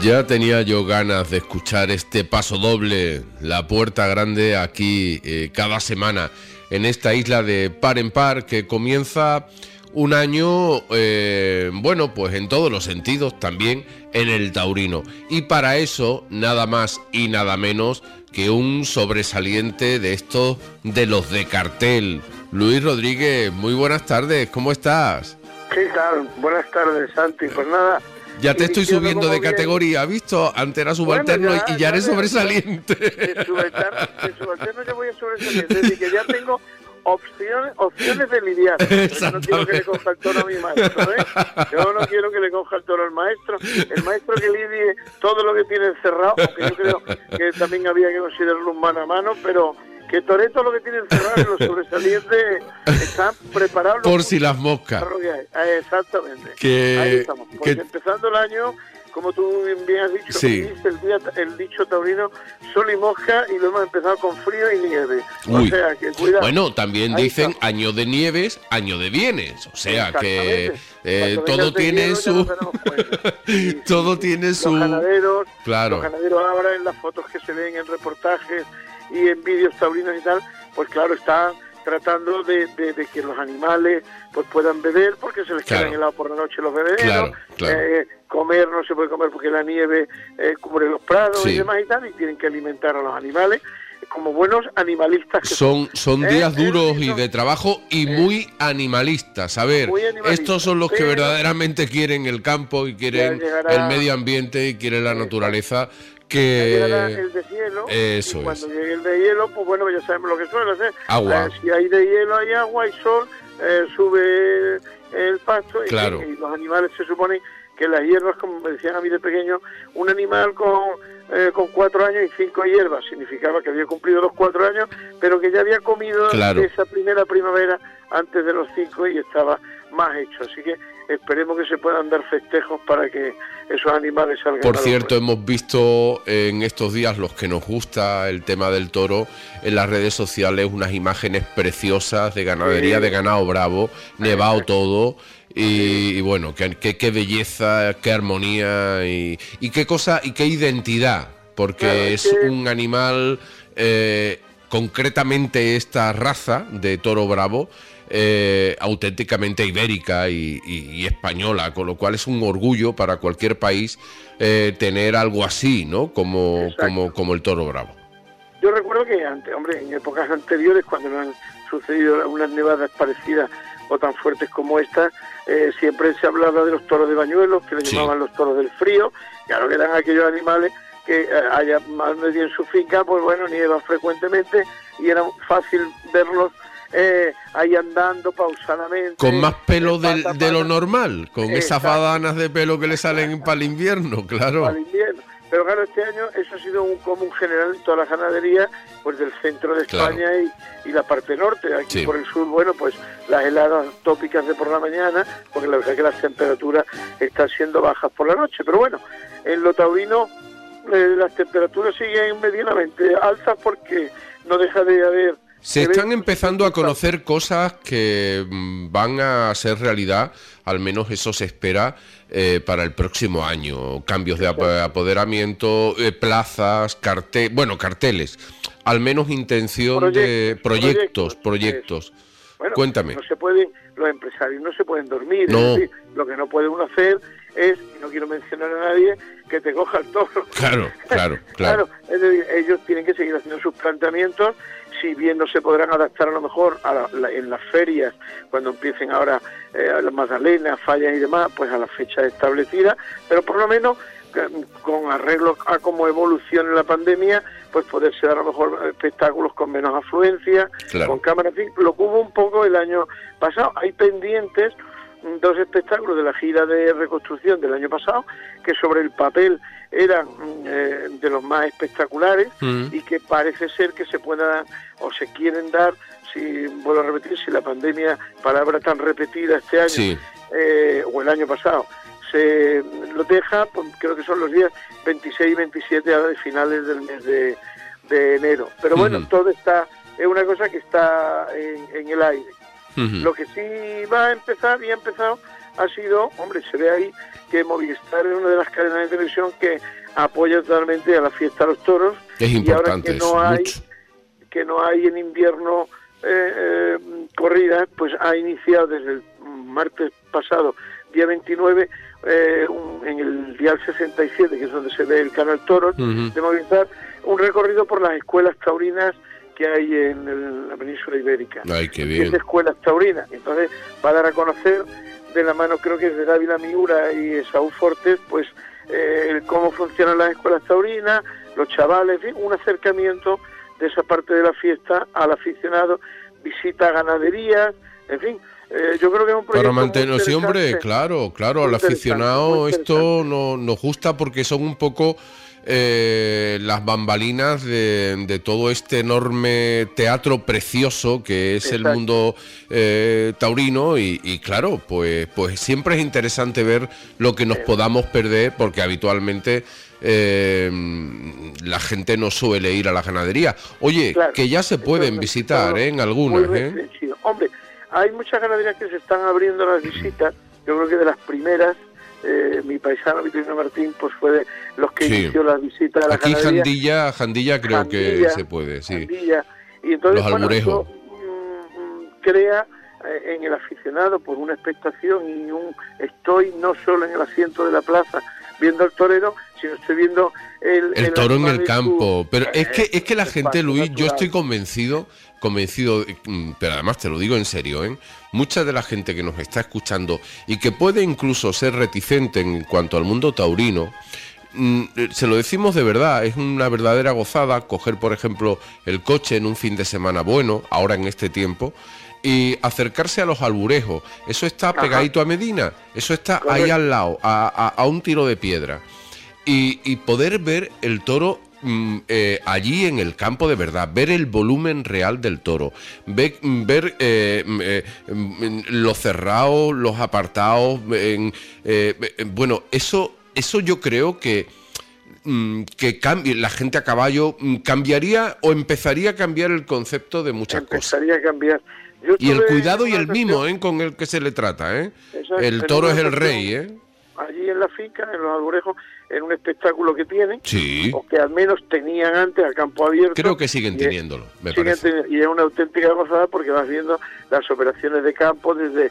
Ya tenía yo ganas de escuchar este paso doble, la puerta grande, aquí cada semana, en esta isla de par en par, que comienza un año, bueno, pues en todos los sentidos, también en el taurino. Y para eso, nada más y nada menos que un sobresaliente de estos, de los de cartel. Luis Rodríguez, muy buenas tardes, ¿cómo estás? ¿Qué tal? Buenas tardes, Santi. Pues nada... Ya te estoy subiendo de categoría, ¿has visto? Antes era subalterno, bueno, y ya eres sobresaliente. De subalterno ya voy a sobresaliente, es decir, que ya tengo opciones de lidiar. Yo no quiero que le coja el toro a mi maestro, ¿eh? Yo no quiero que le coja el toro al maestro. El maestro que lidie todo lo que tiene encerrado, aunque yo creo que también había que considerarlo un mano a mano, pero... que Toretto lo que tiene encerrado en los sobresalientes están preparados por si las moscas. Exactamente. Ahí estamos. Pues empezando el año, como tú bien has dicho, sí. el dicho taurino, sol y mosca, y lo hemos empezado con frío y nieve. Uy. O sea, que cuidado. Bueno, también ahí dicen estamos. año de nieves, año de bienes. O sea que todo tiene su... todo tiene su... Los ganaderos, claro. Los ganaderos ahora en las fotos que se ven en reportajes y en vídeos taurinos y tal, pues claro, están tratando de que los animales pues puedan beber, porque se les quedan helados por la noche los bebederos. Claro. Comer no se puede comer porque la nieve cubre los prados y demás y tal, y tienen que alimentar a los animales como buenos animalistas que son días duros y de trabajo y muy animalistas. A ver, estos son los que verdaderamente quieren el campo y quieren el medio ambiente y quieren la naturaleza. Que llegará el deshielo, eso y cuando llegue el deshielo, pues bueno, ya sabemos lo que suele hacer. Agua. Si hay deshielo, hay agua, hay sol, sube el pasto, claro. y los animales se suponen que las hierbas, como me decían a mí de pequeño, un animal con 4 años y 5 hierbas significaba que había cumplido los 4 años, pero que ya había comido esa primera primavera antes de los 5 y estaba más hecho. Así que esperemos que se puedan dar festejos para que esos animales salgan. Por cierto, hemos visto en estos días, los que nos gusta el tema del toro, en las redes sociales unas imágenes preciosas de ganadería, de ganado bravo, nevado todo. Y bueno, qué belleza, qué armonía y qué cosa y qué identidad, porque es un animal, concretamente esta raza de toro bravo, auténticamente ibérica y española, con lo cual es un orgullo para cualquier país tener algo así, ¿no? Como el toro bravo. Yo recuerdo que antes, en épocas anteriores, cuando no han sucedido unas nevadas parecidas o tan fuertes como esta, siempre se hablaba de los toros de Bañuelos, que le llamaban los toros del frío. Claro que eran aquellos animales que allá más medio en su finca, pues bueno, nievan frecuentemente y era fácil verlos ahí andando pausadamente. Con más pelo de lo normal, con esas badanas de pelo que le salen para el invierno, claro. Para el invierno. Pero claro, este año eso ha sido un común general en toda la ganadería, pues del centro de España y la parte norte. Aquí por el sur, bueno, pues las heladas tópicas de por la mañana, porque la verdad es que las temperaturas están siendo bajas por la noche. Pero bueno, en lo taurino las temperaturas siguen medianamente altas porque no deja de haber... Se están empezando a conocer cosas que van a ser realidad, al menos eso se espera para el próximo año. Cambios de apoderamiento, plazas, carteles, al menos intención de proyectos. Bueno, Cuéntame. No se pueden, los empresarios no se pueden dormir. No. Es decir, lo que no puede uno hacer es, y no quiero mencionar a nadie, que te coja el toro. Claro. Es decir, ellos tienen que seguir haciendo sus planteamientos. Si bien no se podrán adaptar a lo mejor en las ferias, cuando empiecen ahora las magdalenas, fallas y demás, pues a las fechas establecidas, pero por lo menos con arreglos a cómo evolucione la pandemia, pues poderse dar a lo mejor espectáculos con menos afluencia, con cámaras, en fin, lo que hubo un poco el año pasado. Hay pendientes 2 espectáculos de la gira de reconstrucción del año pasado, que sobre el papel eran de los más espectaculares y que parece ser que se puedan o se quieren dar, si vuelvo a repetir, si la pandemia, palabra tan repetida este año o el año pasado, se lo deja, pues creo que son los días 26 y 27 ahora de finales del mes de enero. Pero bueno, todo está, es una cosa que está en el aire. Lo que sí va a empezar y ha empezado ha sido, hombre, se ve ahí que Movistar es una de las cadenas de televisión que apoya totalmente a la fiesta de los toros. Es importante, y ahora que no hay en invierno corridas, pues ha iniciado desde el martes pasado, día 29, en el dial 67, que es donde se ve el canal Toros de Movistar, un recorrido por las escuelas taurinas que hay en la península ibérica. ¡Ay, qué bien! 7 escuelas taurinas. Entonces va a dar a conocer, de la mano creo que es de Dávila Miura y Saúl Fortes, pues cómo funcionan las escuelas taurinas, los chavales, en fin, un acercamiento de esa parte de la fiesta al aficionado, visita a ganaderías, en fin. Yo creo que es un proyecto para mantener, sí, hombre, claro, al aficionado esto nos gusta porque son un poco las bambalinas de todo este enorme teatro precioso que es el mundo taurino y claro, pues siempre es interesante ver lo que nos podamos perder porque habitualmente la gente no suele ir a la ganadería. Oye, claro, que ya se pueden visitar en algunas. Hombre, hay muchas ganaderías que se están abriendo las visitas. Yo creo que de las primeras, mi paisano Vitorino Martín pues fue de los que inició las visitas a la ganadería. Aquí Jandilla creo que se puede, sí. Jandilla. Y entonces, los alburejos. Crea en el aficionado por una expectación y estoy no solo en el asiento de la plaza viendo al torero, sino estoy viendo el toro en el campo. Pero es que la gente, Luis, yo estoy convencido, pero además te lo digo en serio, mucha de la gente que nos está escuchando y que puede incluso ser reticente en cuanto al mundo taurino, se lo decimos de verdad, es una verdadera gozada coger, por ejemplo, el coche en un fin de semana bueno, ahora en este tiempo, y acercarse a los alburejos. Eso está pegadito a Medina, eso está ahí al lado, a un tiro de piedra. Y poder ver el toro allí en el campo de verdad, ver el volumen real del toro, ver los cerrados, los apartados, bueno, eso yo creo que cambie, la gente a caballo cambiaría o empezaría a cambiar el concepto de muchas cosas. Empezaría a cambiar. Y el cuidado y el mimo con el que se le trata, el toro es el rey, allí en la finca, en los alburejos, en un espectáculo que tienen, sí, o que al menos tenían antes a campo abierto. Creo que siguen teniéndolo, me parece. Y es una auténtica gozada porque vas viendo las operaciones de campo, desde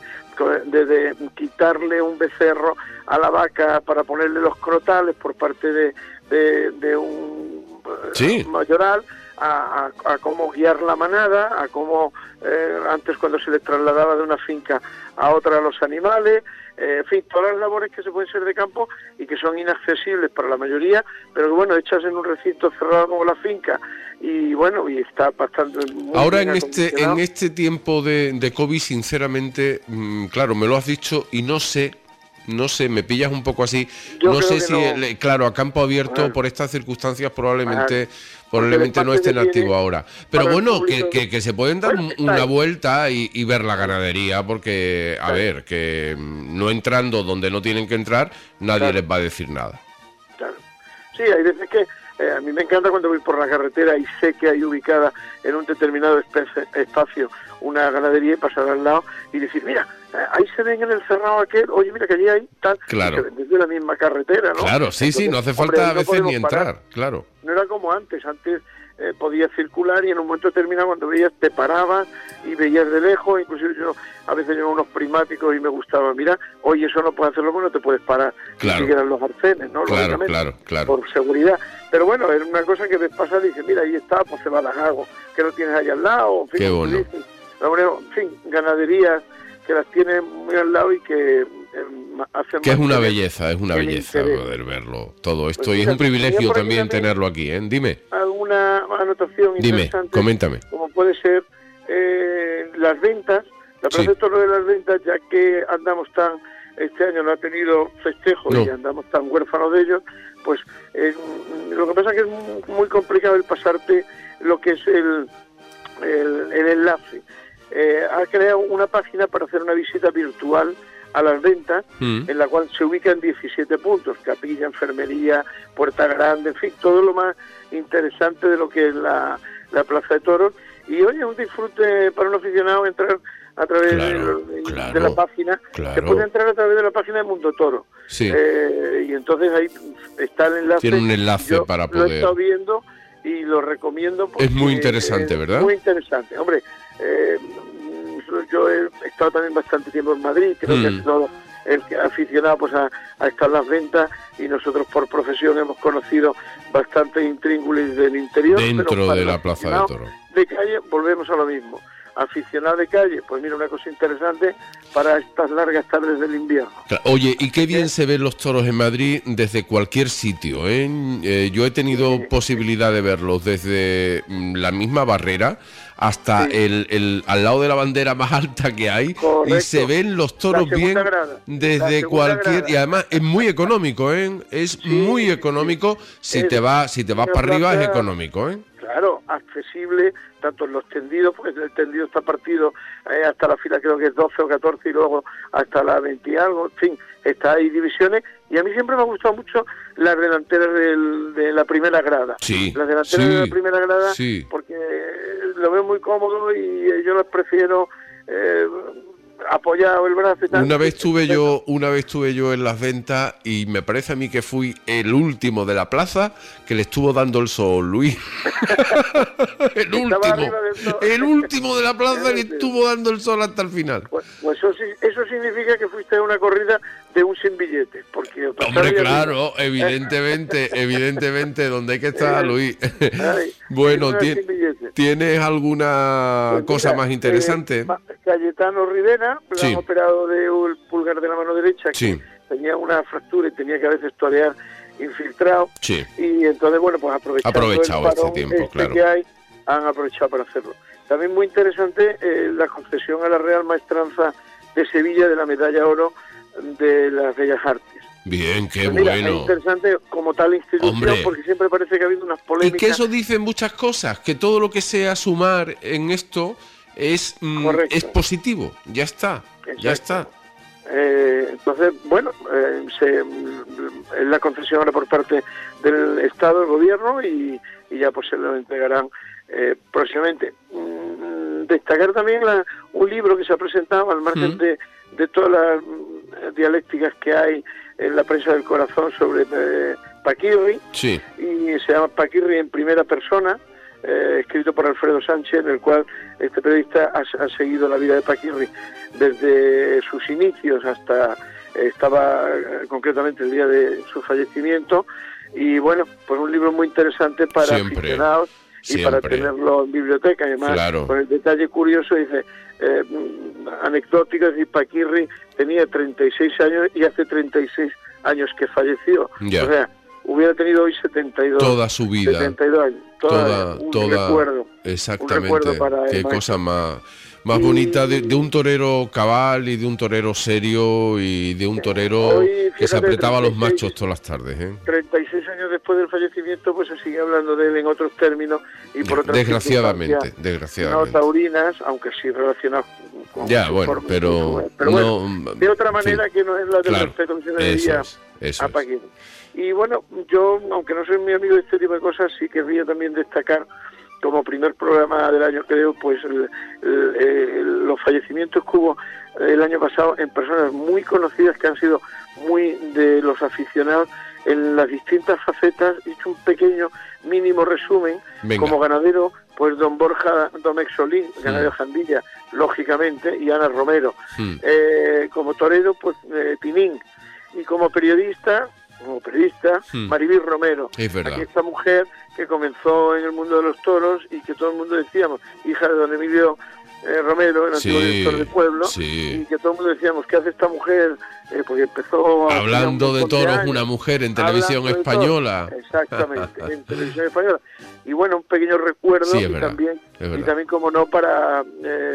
quitarle un becerro a la vaca para ponerle los crotales por parte de un mayoral, a cómo guiar la manada, a cómo antes cuando se les trasladaba de una finca a otra a los animales, en fin, todas las labores que se pueden hacer de campo y que son inaccesibles para la mayoría, pero que bueno, hechas en un recinto cerrado como la finca, y bueno, y está bastante... Ahora en este tiempo de COVID, sinceramente, claro, me lo has dicho y no sé, me pillas un poco así. No sé si, claro, a campo abierto por estas circunstancias probablemente no estén activos ahora. Pero bueno, que se pueden dar una vuelta y ver la ganadería, porque, a ver, que no entrando donde no tienen que entrar, nadie les va a decir nada. Claro. Sí, hay veces que a mí me encanta cuando voy por la carretera y sé que hay ubicada en un determinado espacio una ganadería y pasar al lado y decir, mira, ahí se ven en el cerrado aquel, oye, mira que allí hay tal, claro, y se ven desde la misma carretera, ¿no? Claro, sí, entonces, no hace falta a veces ni entrar, claro. No era como antes podías circular y en un momento determinado cuando veías te parabas y veías de lejos, inclusive yo a veces llevo unos prismáticos y me gustaba, mira, oye, eso no puedes hacerlo porque no te puedes parar, claro, ni siquiera los arcenes, ¿no? Claro. Por seguridad. Pero bueno, es una cosa que ves pasar y dices, mira, ahí está, pues se va a dar algo, que lo tienes ahí al lado, en fin, qué bueno. En fin, ganaderías que las tienen muy al lado y que hacen... Que es una belleza poder verlo, todo esto, pues, y es un privilegio también tenerlo aquí, Dime. ¿Alguna anotación interesante? Dime, coméntame. Como puede ser las ventas, la Plaza de Toros de las Ventas, ya que andamos este año no ha tenido festejos y andamos tan huérfanos de ellos, pues lo que pasa es que es muy complicado el pasarte lo que es el enlace. Ha creado una página para hacer una visita virtual a las ventas, en la cual se ubican 17 puntos, capilla, enfermería, puerta grande, en fin, todo lo más interesante de lo que es la Plaza de Toros. Y oye, un disfrute para un aficionado entrar a través de Claro, de la página, claro. se puede entrar a través de la página de Mundo Toro. Sí. Y entonces ahí está el enlace. Tiene un enlace para Lo he poder... estado viendo y lo recomiendo porque Es muy interesante, ¿verdad? Muy interesante. Hombre, yo he estado también bastante tiempo en Madrid, creo que es todo el que aficionado pues a estar en las ventas, y nosotros por profesión hemos conocido bastantes intríngulis del interior. Dentro de la Plaza de Toros. De calle volvemos a lo mismo. Aficionado de calle, pues mira, una cosa interesante para estas largas tardes del invierno. Oye, y qué bien se ven los toros en Madrid desde cualquier sitio, ¿eh? Yo he tenido posibilidad de verlos desde la misma Barrera hasta el al lado de la bandera más alta que hay. Correcto. Y se ven los toros bien desde cualquier grada. Y además es muy económico, ¿eh? Es muy económico. Si te vas para arriba es económico, ¿eh? Claro, accesible, tanto en los tendidos, porque el tendido está partido hasta la fila creo que es 12 o 14 y luego hasta la 20 y algo, en fin, hay divisiones, y a mí siempre me ha gustado mucho las delanteras de la primera grada. Sí, las delanteras de la primera grada, porque lo veo muy cómodo y yo las prefiero apoyado el brazo y tal. Una vez estuve yo en las ventas y me parece a mí que fui el último de la plaza que le estuvo dando el sol, Luis. el último de la plaza le estuvo dando el sol hasta el final. Pues eso significa que fuiste a una corrida de un sin billete, porque hombre, claro, evidentemente donde hay que estar, Luis. Bueno, ¿tienes alguna cosa más interesante? Cayetano Rivera, lo han operado del pulgar de la mano derecha, que tenía una fractura y tenía que a veces torear infiltrado, y entonces, bueno, pues aprovechado este tiempo, claro. Que hay, han aprovechado para hacerlo. También muy interesante la concesión a la Real Maestranza de Sevilla de la medalla oro de las Bellas Artes. Bien, qué pues mira, bueno. Es interesante como tal institución, hombre, porque siempre parece que ha habido unas polémicas. Y que eso dice muchas cosas, que todo lo que sea sumar en esto es positivo, ya está. Entonces, bueno, es la concesión ahora por parte del Estado, del Gobierno, y ya pues se lo entregarán próximamente. Destacar también un libro que se ha presentado al margen de todas las dialécticas que hay en la prensa del corazón sobre Paquirri, y se llama Paquirri en primera persona, escrito por Alfredo Sánchez, en el cual este periodista ha seguido la vida de Paquirri desde sus inicios hasta estaba concretamente el día de su fallecimiento, y bueno, pues un libro muy interesante para aficionados y para tenerlo en biblioteca. Además, con el detalle curioso, dice, anecdótico, es decir, Paquirri tenía 36 años y hace 36 años que falleció. O sea, hubiera tenido hoy 72. Toda su vida. 72 años. Toda recuerdo. Exactamente. Un recuerdo para qué cosa más bonita de un torero cabal y de un torero serio y de un torero que se apretaba a los machos todas las tardes. 36 años después del fallecimiento, pues se sigue hablando de él en otros términos y por otras desgraciadamente. No taurinas, aunque sí relacionadas con pero bueno, de otra manera que no es la del respeto que se debería a Paquirri. Y bueno, yo, aunque no soy muy amigo de este tipo de cosas, sí querría también destacar como primer programa del año, creo, pues los fallecimientos que hubo el año pasado en personas muy conocidas que han sido muy de los aficionados en las distintas facetas. He hecho un pequeño mínimo resumen. Como ganadero, pues don Borja Domecq Solín, ganadero de Jandilla, lógicamente, y Ana Romero. Como torero, pues Pinín. Y como periodista, Maribel Romero. Es verdad. Aquí esta mujer que comenzó en el mundo de los toros y que todo el mundo decíamos, hija de don Emilio Romero, el antiguo director del pueblo, y que todo el mundo decíamos, ¿qué hace esta mujer? Porque empezó hablando de toros, una mujer en televisión española. Exactamente, en televisión española. Y bueno, un pequeño recuerdo, y también, como no, para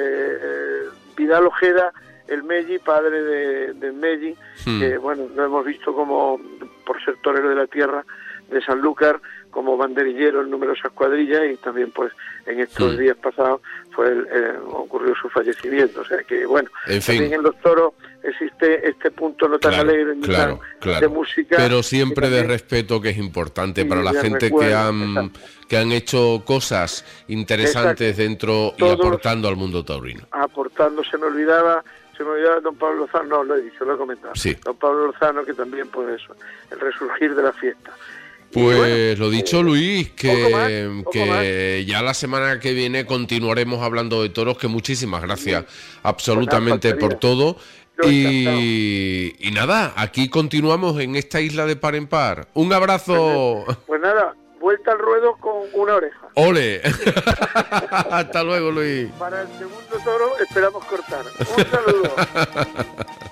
Vidal Ojeda, el Melli, padre de Melli, que bueno, lo hemos visto como, por ser torero de la tierra de Sanlúcar, como banderillero en numerosas cuadrillas, y también pues en estos días pasados ocurrió su fallecimiento. O sea que bueno, en fin, también en los toros existe este punto no tan alegre ni tan de música, pero siempre de respeto, que es importante para la gente que han hecho cosas interesantes dentro y aportando al mundo taurino. Aportando, se me olvidaba don Pablo Lozano, no, lo he dicho, lo he comentado. Sí. Don Pablo Lozano, que también, pues eso, el resurgir de la fiesta. Pues bueno, lo dicho, Luis, que ya la semana que viene continuaremos hablando de toros, que muchísimas gracias absolutamente por todo. Y nada, aquí continuamos en esta isla de Par en Par. Un abrazo. Pues nada, vuelta al ruedo con una oreja. ¡Ole! Hasta luego, Luis. Para el segundo toro esperamos cortar. Un saludo.